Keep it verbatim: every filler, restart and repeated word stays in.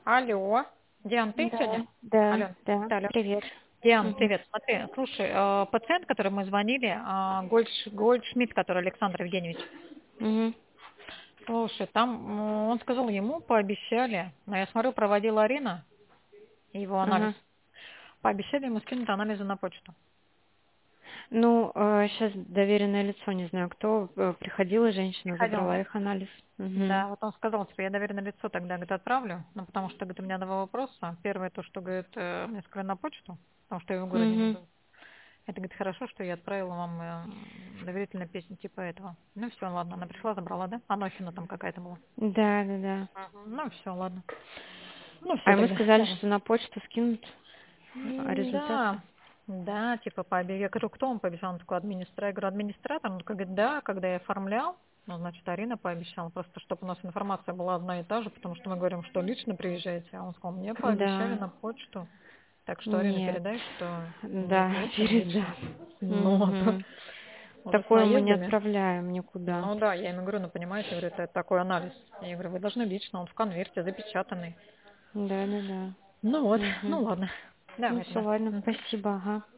Алло, Диан, ты Да, сегодня? да, Алло, да. алло. Привет. Диан, Мгм. привет. Смотри, слушай, э, пациент, который мы звонили, а, Гольдш- Гольдшмидт, который Александр Евгеньевич, Мгм. слушай, там м, он сказал, ему пообещали, но я смотрю, проводила Арина, его анализ, Ага. пообещали ему скинуть анализы на почту. Ну, сейчас доверенное лицо, не знаю кто, э, приходила женщина, Приходил, забрала да? их анализ. Мгм. Да, вот он сказал, типа, я доверенное лицо тогда, говорит, отправлю, ну, потому что, говорит, у меня два вопроса. Первое, то, что, говорит, э, мне сказали на почту, потому что я в городе не Мгм. был. Это, говорит, хорошо, что я отправила вам э, доверительную песню типа этого. Ну все, ладно, она пришла, забрала, да? Анохина там какая-то была. Да, да, да. Мгм. Ну все, ладно. Ну А все ему тогда. сказали, Давай. что на почту скинут а, М, результаты. Да, да, типа пообещал. Я говорю, кто он пообещал? Он такой администратор. Я говорю, администратор? Он такой говорит, да, когда я оформлял, ну, значит, Арина пообещала, просто чтобы у нас информация была одна и та же, потому что мы говорим, что лично приезжаете, а он сказал, мне пообещали Да. на почту. Так что, Арина, Нет. передай, что нет, Да, лучше лично. передам. Ну, а то Мгм. уже с Такое мы не наездами. отправляем никуда. Ну да, я ему говорю, ну понимаете, говорю, это такой анализ. Я говорю, вы должны лично, он в конверте запечатанный. Да, да, да. Ну вот, Мгм. ну ладно. Ну Давай все, тогда. ладно, Мгм. спасибо, ага.